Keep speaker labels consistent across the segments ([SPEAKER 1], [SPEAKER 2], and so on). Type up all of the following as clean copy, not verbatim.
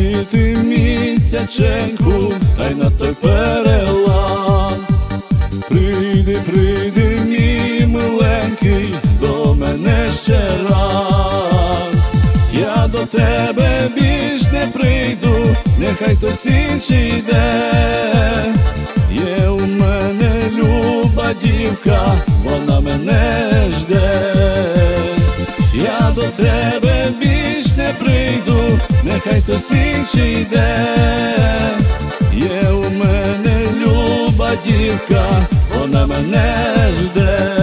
[SPEAKER 1] світи місяченьку, та й на той перелаз. Прийди, прийди, мій миленький, до мене ще раз. Я до тебе більш не прийду, нехай хтось інший йде. Є у мене люба дівка, вона мене жде. Я до тебе більш не прийду, нехай хтось інший йде. Є у мене люба дівка, вона мене жде.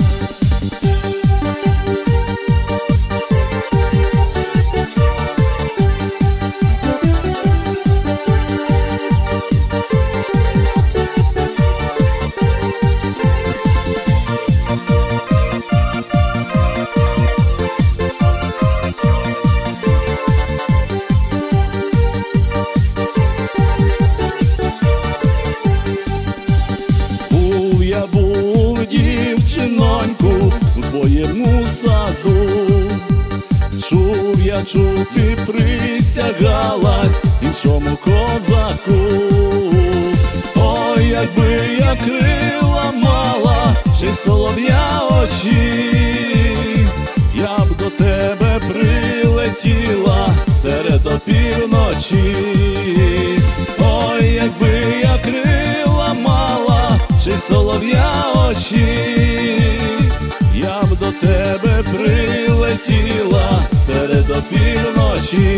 [SPEAKER 1] Я був дівчиноньку у твоєму саду. Чув, ти присягалась іншому козаку. Ой, якби я крила мала, ще й солов'я очі, я б до тебе прилетіла серед опівночі. Ой, якби я крила мала, ще й солов'я очі, я б до тебе прилетіла серед опівночі.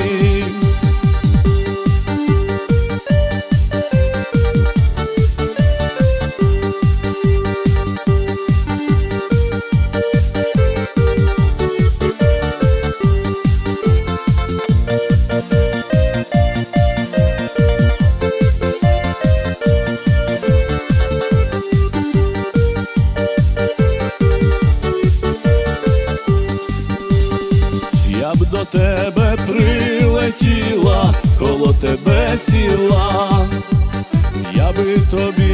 [SPEAKER 1] Я б до тебе прилетіла, коло тебе сіла, я би тобі